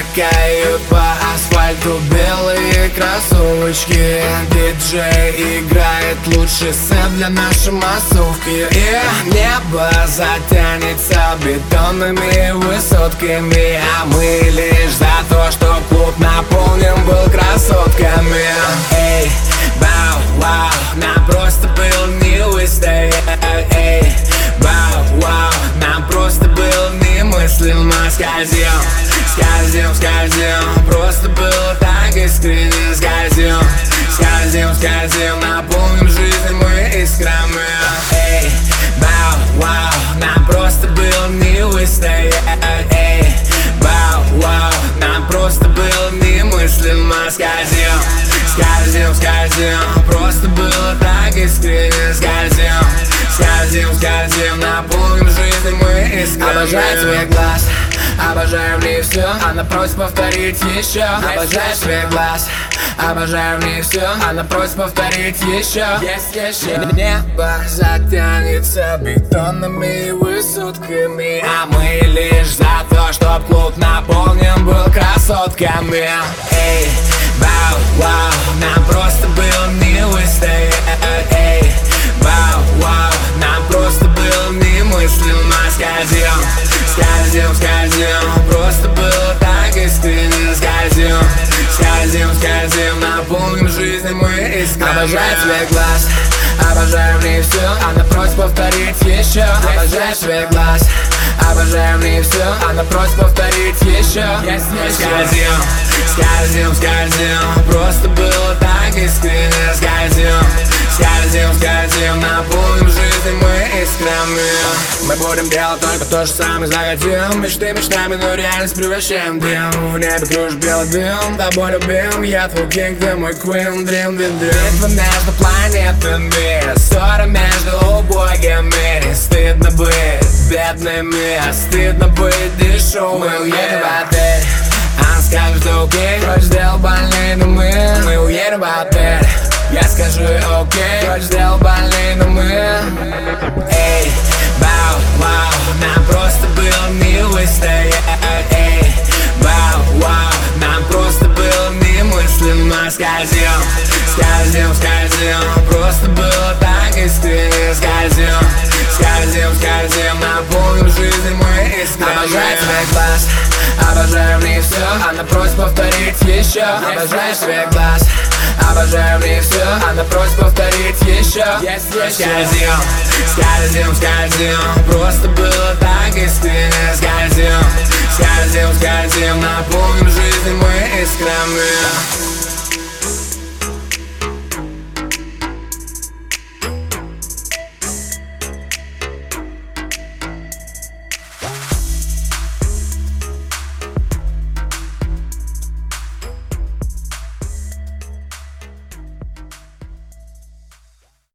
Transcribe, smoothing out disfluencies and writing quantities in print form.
Кают по асфальту белые кроссовочки. Диджей играет лучший сет для нашей массовки. И небо затянется бетонными высотками, а мы лишь за то, что клуб наполнен был красотками. Эй, бау, вау, нам просто был милый стоять. Эй, бау, вау, нам просто был немыслимо. Скользим, просто было так искренне. Скользим, наполним жизнь мы искрами. Эй, бау, вау, нам просто был милый стоять. Эй, бау, вау, нам просто было немыслимо. Скользим, просто было так искренне. Скользим, наполним жизнь мы искрами. Обожаю твой глаз, обожаю в ней все, она просит повторить еще. Обожаю твой глаз, обожаю в ней все, она просит повторить еще. Небо затянется бетонными высотками, а мы лишь за то, чтоб клуб наполнен был красотками. Эй, бау, вау, нам просто был милый стоять. Эй, бау, вау, нам просто был немыслимо. Скользим, просто было так искренне. Скользим, наполним жизнь мы искрами. Обожаю твой глаз, обожаю в ней все, она просит повторить еще. Обожаю твой глаз, обожаю в ней все, она просит повторить еще. Скользим, просто было так искренне. Скользим, наполним жизнь мы искрами. Мы будем делать только то же самое, захотим. Мечты мечтами, но реальность превращаем в дым. В небе кружит белый дым, тобой любим. Я твой кинг, ты мой квин, дрим. Битва между планетами, ссора между убогими. Не стыдно быть бедными, а стыдно быть дешевым. Мы уедем в отель, она скажет окей. Хочешь сделать больнее, но мы уедем в отель. Я скажу окей, хочешь сделать больнее, но мы. Эй, бау, вау, нам просто был милый стоять. Эй, бау, вау, нам просто было немыслимо. Скользим, просто было так искренне. Скользим, наполним жизнь мы искрами. Обожаю твой глаз, обожаю в ней все, она просит повторить еще. Обожаю твой глаз, обожаю в ней все, она просит повторить еще. Скользим, просто было так искренне. Скользим, наполним жизнь мы искрами.